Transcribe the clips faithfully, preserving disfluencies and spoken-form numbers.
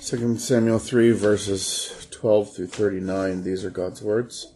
Second Samuel three, verses twelve through thirty-nine. These are God's words.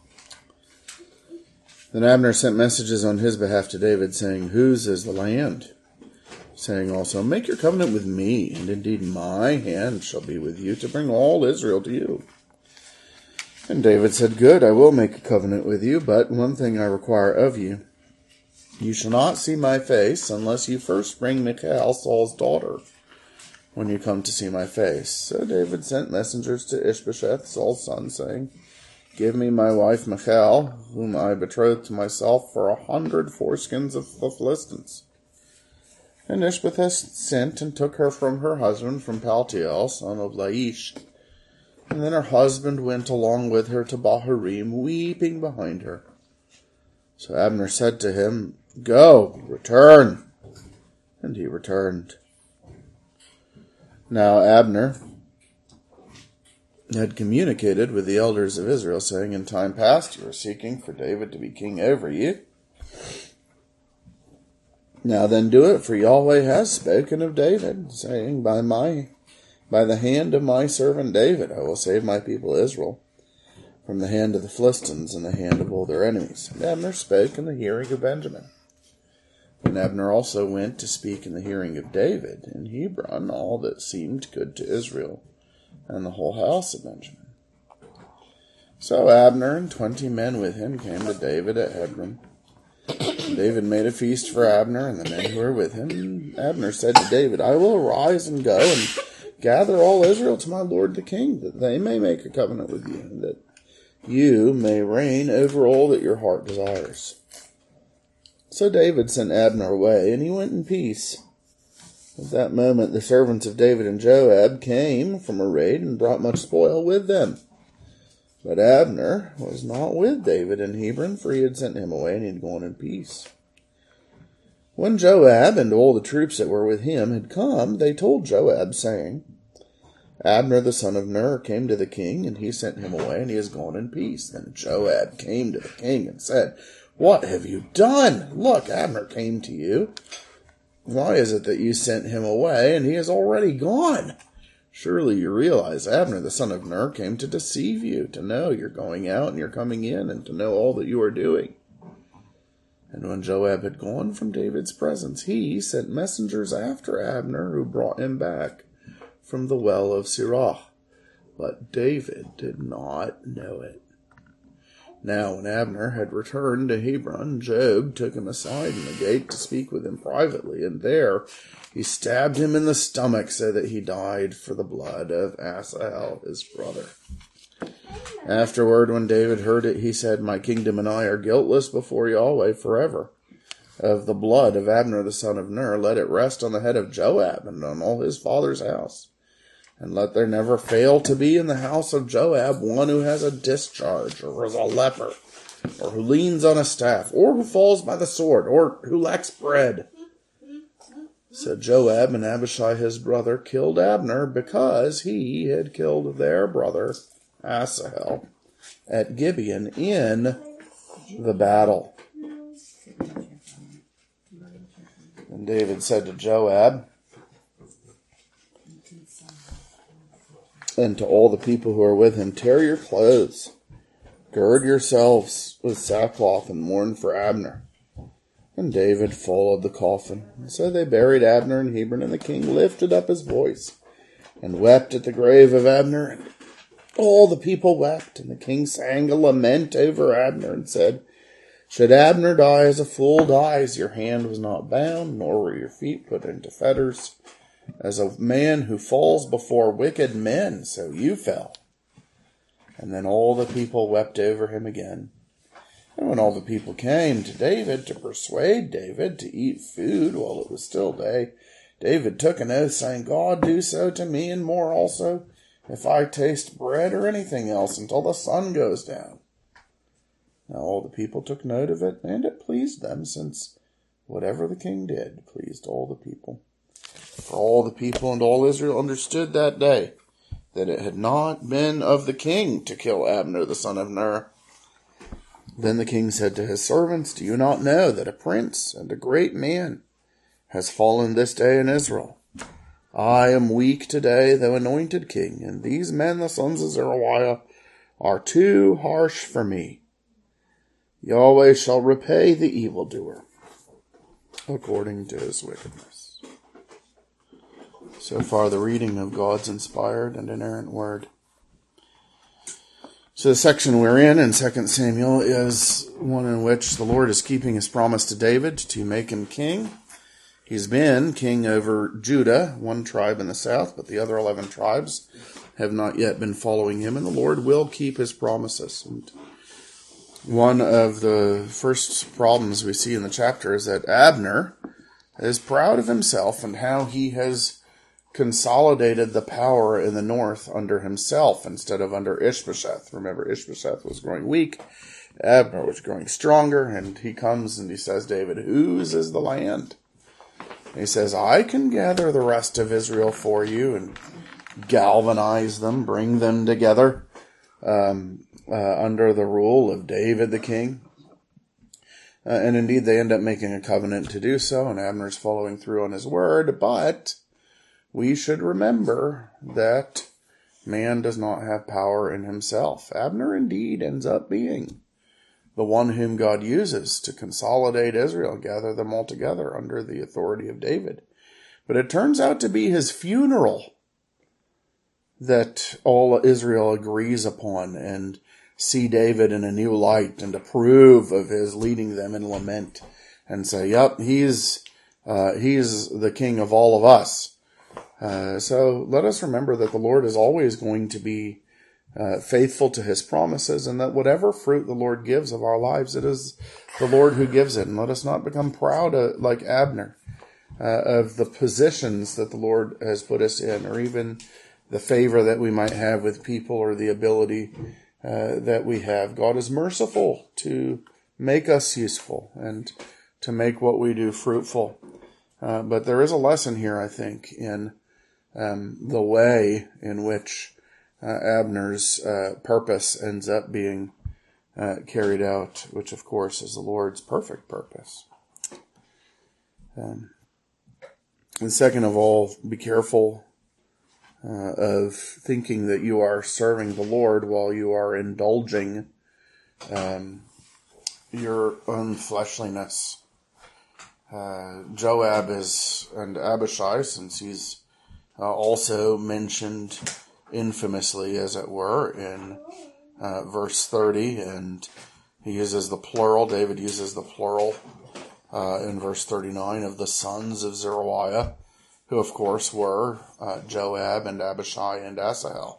Then Abner sent messages on his behalf to David, saying, "Whose is the land?" Saying also, "Make your covenant with me, and indeed my hand shall be with you to bring all Israel to you." And David said, "Good, I will make a covenant with you, but one thing I require of you. You shall not see my face unless you first bring Michal, Saul's daughter, when you come to see my face." So David sent messengers to Ishbosheth, Saul's son, saying, "Give me my wife Michal, whom I betrothed to myself for a hundred foreskins of the Philistines." And Ishbosheth sent and took her from her husband from Paltiel, son of Laish. And then her husband went along with her to Bahurim, weeping behind her. So Abner said to him, "Go, return." And he returned. Now Abner had communicated with the elders of Israel, saying, "In time past you were seeking for David to be king over you. Now then do it, for Yahweh has spoken of David, saying, By my, by the hand of my servant David I will save my people Israel from the hand of the Philistines and the hand of all their enemies." And Abner spoke in the hearing of Benjamin. And Abner also went to speak in the hearing of David in Hebron all that seemed good to Israel and the whole house of Benjamin. So Abner and twenty men with him came to David at Hebron. And David made a feast for Abner and the men who were with him. And Abner said to David, "I will arise and go and gather all Israel to my lord the king, that they may make a covenant with you, and that you may reign over all that your heart desires." So David sent Abner away, and he went in peace. At that moment the servants of David and Joab came from a raid and brought much spoil with them. But Abner was not with David in Hebron, for he had sent him away, and he had gone in peace. When Joab and all the troops that were with him had come, they told Joab, saying, "Abner the son of Ner came to the king, and he sent him away, and he has gone in peace." Then Joab came to the king and said, "What have you done? Look, Abner came to you. Why is it that you sent him away, and he is already gone? Surely you realize Abner the son of Ner came to deceive you, to know you're going out and you're coming in, and to know all that you are doing." And when Joab had gone from David's presence, he sent messengers after Abner, who brought him back from the well of Sirah. But David did not know it. Now when Abner had returned to Hebron, Joab took him aside in the gate to speak with him privately, and there he stabbed him in the stomach so that he died for the blood of Asahel his brother. Afterward, when David heard it, he said, "My kingdom and I are guiltless before Yahweh forever. Of the blood of Abner the son of Ner, let it rest on the head of Joab and on all his father's house. And let there never fail to be in the house of Joab one who has a discharge, or is a leper, or who leans on a staff, or who falls by the sword, or who lacks bread." So Joab and Abishai his brother killed Abner, because he had killed their brother Asahel at Gibeon in the battle. And David said to Joab and to all the people who are with him, "Tear your clothes, gird yourselves with sackcloth, and mourn for Abner." And David followed the coffin. And so they buried Abner in Hebron, and the king lifted up his voice and wept at the grave of Abner. And all the people wept, and the king sang a lament over Abner and said, "Should Abner die as a fool dies, your hand was not bound, nor were your feet put into fetters. As a man who falls before wicked men, so you fell." And then all the people wept over him again. And when all the people came to David to persuade David to eat food while it was still day, David took an oath, saying, "God do so to me and more also, if I taste bread or anything else until the sun goes down." Now all the people took note of it, and it pleased them, since whatever the king did pleased all the people. For all the people and all Israel understood that day that it had not been of the king to kill Abner the son of Ner. Then the king said to his servants, "Do you not know that a prince and a great man has fallen this day in Israel? I am weak today, though anointed king, and these men, the sons of Zeruiah, are too harsh for me. Yahweh shall repay the evildoer according to his wickedness. So far, the reading of God's inspired and inerrant word. So the section we're in, in Second Samuel, is one in which the Lord is keeping his promise to David to make him king. He's been king over Judah, one tribe in the south, but the other eleven tribes have not yet been following him, and the Lord will keep his promises. And one of the first problems we see in the chapter is that Abner is proud of himself and how he has consolidated the power in the north under himself instead of under Ishbosheth. Remember, Ishbosheth was growing weak, Abner was growing stronger, and he comes and he says, David, whose is the land? And he says, I can gather the rest of Israel for you and galvanize them, bring them together um, uh, under the rule of David the king. Uh, and indeed, they end up making a covenant to do so, and Abner's following through on his word, but we should remember that man does not have power in himself. Abner indeed ends up being the one whom God uses to consolidate Israel, gather them all together under the authority of David. But it turns out to be his funeral that all Israel agrees upon and see David in a new light and approve of his leading them in lament and say, yep, he's, uh, he's the king of all of us. Uh, so let us remember that the Lord is always going to be uh, faithful to his promises, and that whatever fruit the Lord gives of our lives, it is the Lord who gives it. And let us not become proud uh, like Abner uh, of the positions that the Lord has put us in, or even the favor that we might have with people, or the ability uh, that we have. God is merciful to make us useful and to make what we do fruitful. Uh, but there is a lesson here, I think, in um, the way in which uh, Abner's uh, purpose ends up being uh, carried out, which, of course, is the Lord's perfect purpose. Um, and second of all, be careful uh, of thinking that you are serving the Lord while you are indulging um, your own fleshliness. Uh, Joab is, and Abishai, since he's uh, also mentioned infamously, as it were, in uh, verse thirty, and he uses the plural, David uses the plural uh, in verse thirty-nine of the sons of Zeruiah, who of course were uh, Joab and Abishai and Asahel.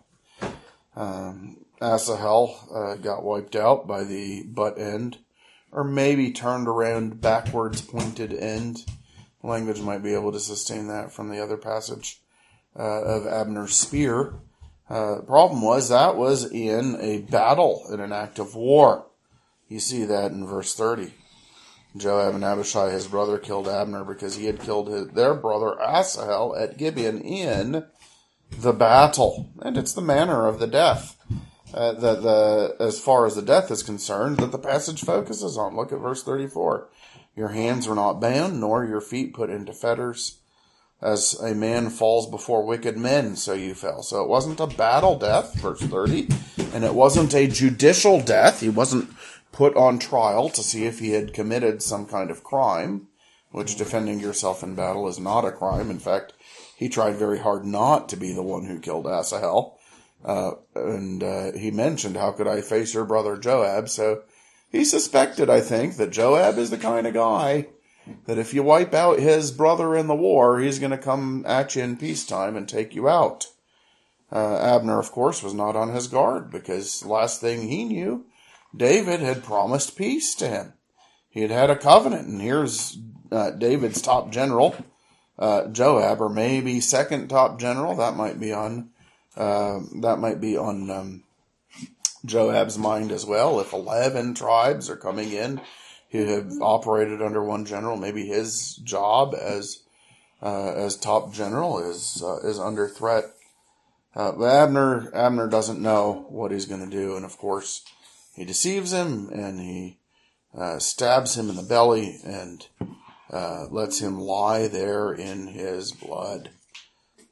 Um, Asahel uh, got wiped out by the butt end, or maybe turned around backwards pointed end. Language might be able to sustain that from the other passage uh, of Abner's spear. Uh, problem was that was in a battle, in an act of war. You see that in verse thirty. Joab and Abishai, his brother, killed Abner because he had killed his, their brother Asahel at Gibeon in the battle. And it's the manner of the death. Uh, that the as far as the death is concerned, that the passage focuses on. Look at verse thirty-four. Your hands were not bound, nor your feet put into fetters. As a man falls before wicked men, so you fell. So it wasn't a battle death, verse thirty, and it wasn't a judicial death. He wasn't put on trial to see if he had committed some kind of crime, which defending yourself in battle is not a crime. In fact, he tried very hard not to be the one who killed Asahel. Uh, and uh, he mentioned, how could I face your brother Joab? So he suspected, I think, that Joab is the kind of guy that if you wipe out his brother in the war, he's going to come at you in peacetime and take you out. Uh, Abner, of course, was not on his guard, because last thing he knew, David had promised peace to him. He had had a covenant, and here's uh, David's top general, uh, Joab, or maybe second top general. That might be on uh, that might be on um, Joab's mind as well. If eleven tribes are coming in who have operated under one general, maybe his job as uh, as top general is uh, is under threat. Uh, but Abner Abner doesn't know what he's going to do, and of course he deceives him, and he uh, stabs him in the belly and uh, lets him lie there in his blood.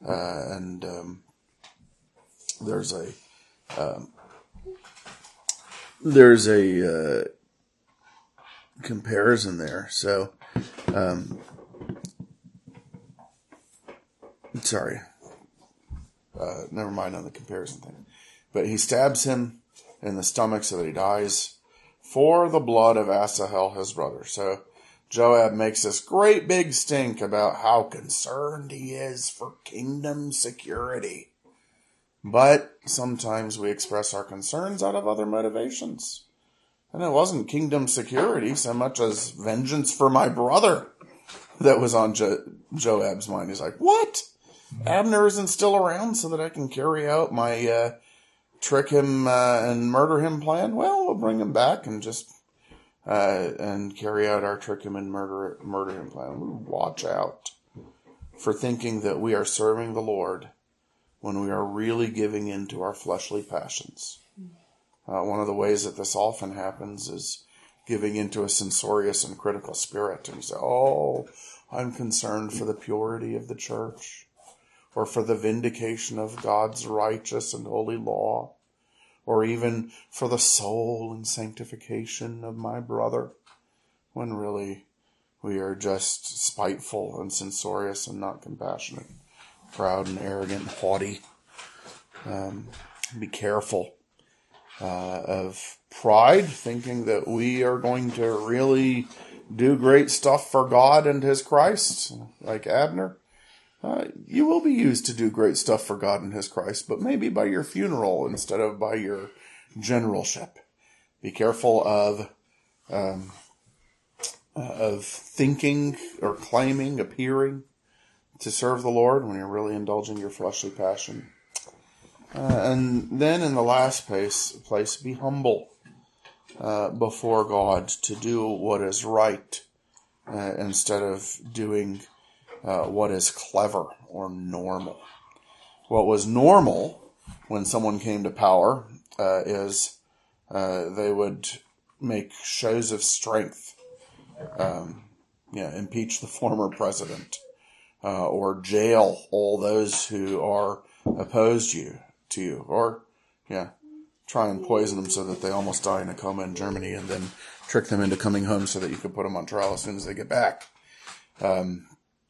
Uh, and um, there's a um, there's a uh, comparison there. So, um, sorry, uh, never mind on the comparison thing. But he stabs him in the stomach so that he dies for the blood of Asahel, his brother. So Joab makes this great big stink about how concerned he is for kingdom security. But sometimes we express our concerns out of other motivations. And it wasn't kingdom security so much as vengeance for my brother that was on jo- Joab's mind. He's like, what? Abner isn't still around so that I can carry out my uh, trick him uh, and murder him plan? Well, we'll bring him back and just uh, and carry out our trick him and murder murder him plan. We watch out for thinking that we are serving the Lord when we are really giving in to our fleshly passions. Uh, one of the ways that this often happens is giving into a censorious and critical spirit. And you say, oh, I'm concerned for the purity of the church, or for the vindication of God's righteous and holy law, or even for the soul and sanctification of my brother, when really we are just spiteful and censorious and not compassionate, proud and arrogant and haughty. Um, be careful uh, of pride, thinking that we are going to really do great stuff for God and his Christ, like Abner. Uh, you will be used to do great stuff for God and his Christ, but maybe by your funeral instead of by your generalship. Be careful of um, of thinking or claiming, appearing to serve the Lord when you're really indulging your fleshly passion. Uh, and then in the last place, place be humble uh, before God to do what is right uh, instead of doing uh, what is clever or normal. What was normal when someone came to power uh, is uh, they would make shows of strength, um, yeah, impeach the former president, uh, or jail all those who are opposed you to you, or yeah, try and poison them so that they almost die in a coma in Germany, and then trick them into coming home so that you could put them on trial as soon as they get back. Um,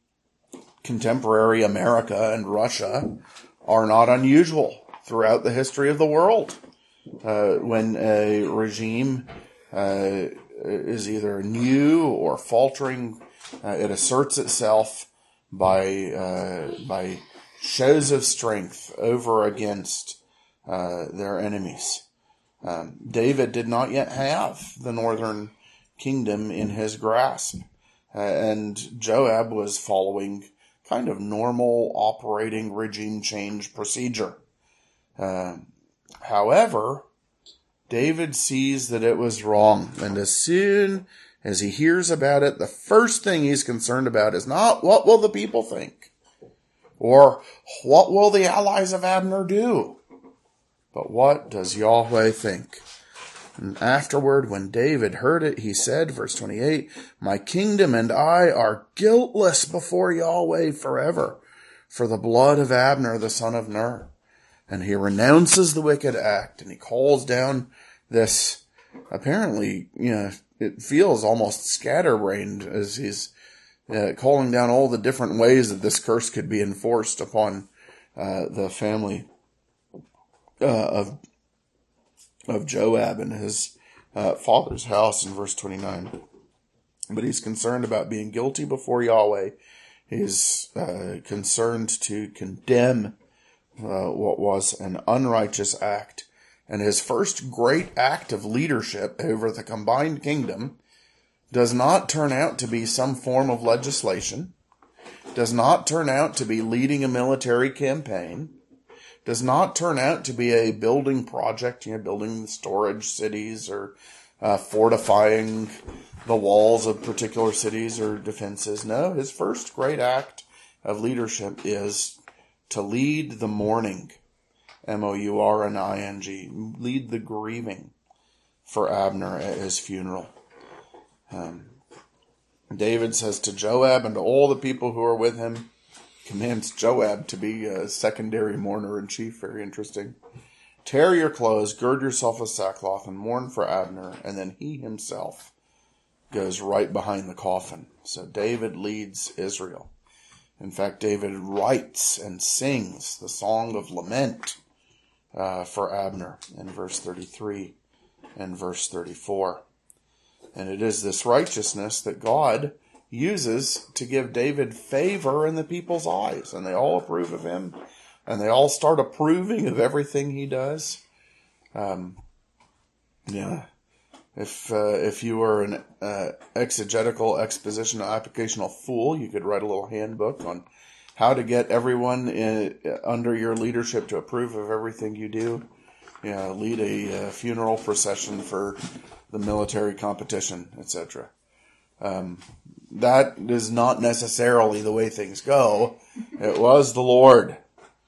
contemporary America and Russia are not unusual throughout the history of the world. Uh, when a regime uh, is either new or faltering, uh, it asserts itself by uh, by shows of strength over against uh, their enemies. Um, David did not yet have the northern kingdom in his grasp, uh, and Joab was following kind of normal operating regime change procedure. Uh, however, David sees that it was wrong, and as soon as he hears about it, the first thing he's concerned about is not what will the people think, or what will the allies of Abner do, but what does Yahweh think? And afterward, when David heard it, he said, verse twenty-eight, my kingdom and I are guiltless before Yahweh forever for the blood of Abner, the son of Ner. And he renounces the wicked act, and he calls down this, apparently, you know, it feels almost scatterbrained as he's uh, calling down all the different ways that this curse could be enforced upon uh, the family uh, of of Joab and his uh, father's house in verse twenty-nine. But he's concerned about being guilty before Yahweh. He's uh, concerned to condemn uh, what was an unrighteous act. And his first great act of leadership over the combined kingdom does not turn out to be some form of legislation, does not turn out to be leading a military campaign, does not turn out to be a building project, you know, building storage cities or uh, fortifying the walls of particular cities or defenses. No, his first great act of leadership is to lead the mourning, M O U R N I N G, lead the grieving for Abner at his funeral. Um, David says to Joab and to all the people who are with him, commands Joab to be a secondary mourner-in-chief. Very interesting. Tear your clothes, gird yourself with sackcloth, and mourn for Abner. And then he himself goes right behind the coffin. So David leads Israel. In fact, David writes and sings the song of lament uh, for Abner in verse thirty-three and verse thirty-four. And it is this righteousness that God uses to give David favor in the people's eyes. And they all approve of him. And they all start approving of everything he does. Um, yeah. If uh, if you were an uh, exegetical, expositional, applicational fool, you could write a little handbook on how to get everyone in, uh, under your leadership to approve of everything you do. You know, lead a uh, funeral procession for the military competition, et cetera. Um, that is not necessarily the way things go. It was the Lord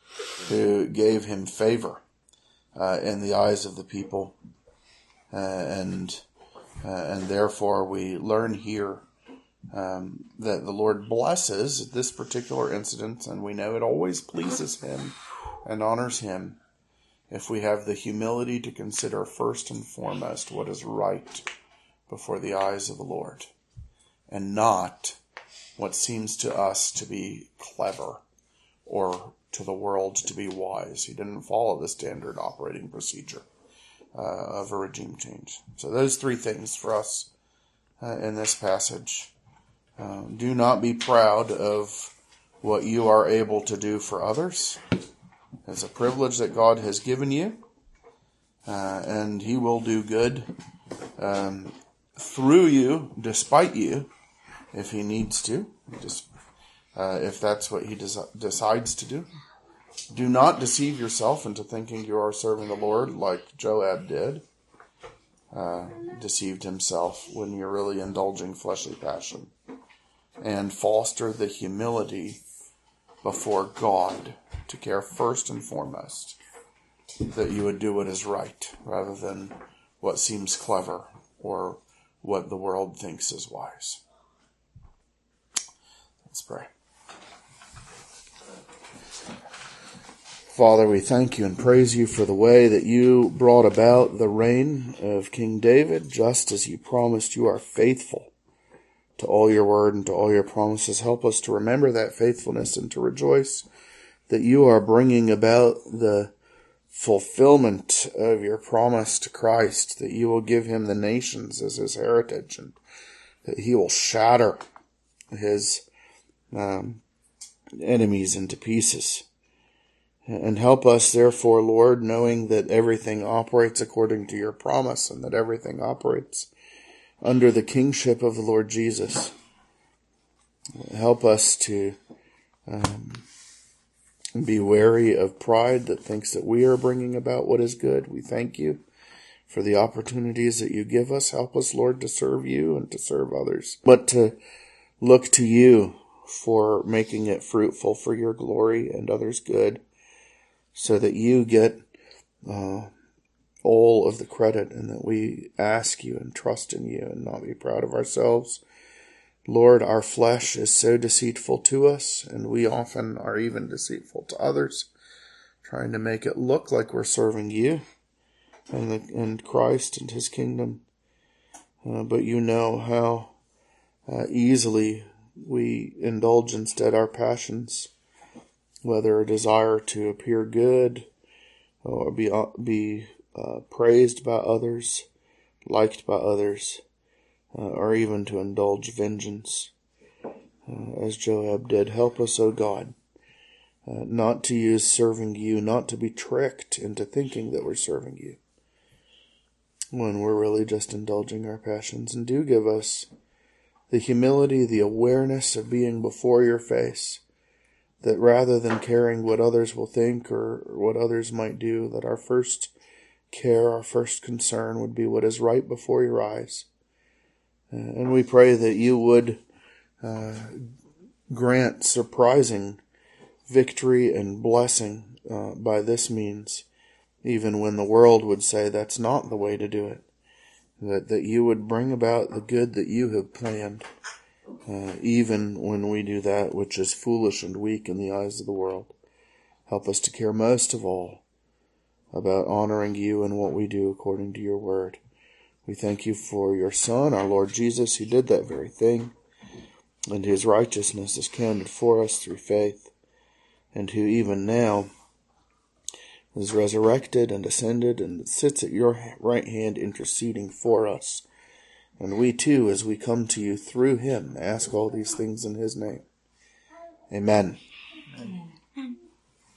who gave him favor uh, in the eyes of the people. Uh, and uh, and therefore we learn here um, that the Lord blesses this particular incident, and we know it always pleases him and honors him if we have the humility to consider first and foremost what is right before the eyes of the Lord, and not what seems to us to be clever or to the world to be wise. He didn't follow the standard operating procedure Uh, of a regime change. So those three things for us uh, in this passage. Uh, do not be proud of what you are able to do for others. It's a privilege that God has given you, uh, and he will do good um, through you, despite you, if he needs to, just uh, if that's what he des- decides to do. Do not deceive yourself into thinking you are serving the Lord like Joab did. Uh, deceived himself when you're really indulging fleshly passion. And foster the humility before God to care first and foremost that you would do what is right rather than what seems clever or what the world thinks is wise. Let's pray. Father, we thank you and praise you for the way that you brought about the reign of King David, just as you promised. You are faithful to all your word and to all your promises. Help us to remember that faithfulness and to rejoice that you are bringing about the fulfillment of your promise to Christ, that you will give him the nations as his heritage, and that he will shatter his um, enemies into pieces. And help us, therefore, Lord, knowing that everything operates according to your promise and that everything operates under the kingship of the Lord Jesus. Help us to um, be wary of pride that thinks that we are bringing about what is good. We thank you for the opportunities that you give us. Help us, Lord, to serve you and to serve others, but to look to you for making it fruitful for your glory and others' good, so that you get uh, all of the credit, and that we ask you and trust in you and not be proud of ourselves. Lord, our flesh is so deceitful to us, and we often are even deceitful to others, trying to make it look like we're serving you and, the, and Christ and his kingdom. Uh, but you know how uh, easily we indulge instead our passions, whether a desire to appear good or be uh, be uh, praised by others, liked by others, uh, or even to indulge vengeance, uh, as Joab did. Help us, O God, uh, not to use serving you, not to be tricked into thinking that we're serving you, when we're really just indulging our passions. And do give us the humility, the awareness of being before your face, that rather than caring what others will think or what others might do, that our first care, our first concern would be what is right before your eyes. Uh, and we pray that you would uh, grant surprising victory and blessing uh, by this means, even when the world would say that's not the way to do it. That, that you would bring about the good that you have planned, uh, even when we do that which is foolish and weak in the eyes of the world. Help us to care most of all about honoring you in what we do according to your word. We thank you for your Son, our Lord Jesus, who did that very thing, and his righteousness is counted for us through faith, and who even now is resurrected and ascended and sits at your right hand interceding for us. And we too, as we come to you through him, ask all these things in his name. Amen. Amen.